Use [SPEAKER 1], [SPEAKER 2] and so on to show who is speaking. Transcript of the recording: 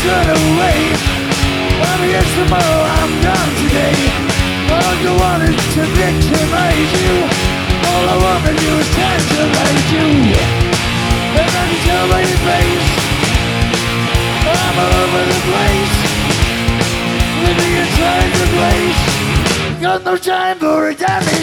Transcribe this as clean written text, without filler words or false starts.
[SPEAKER 1] turn away. I'm against the moral, I'm done today. All you wanted to victimize you. All I want to do is tantalize you. And I can tell by your face I'm all over the place, living inside the place. Got no time for a damage.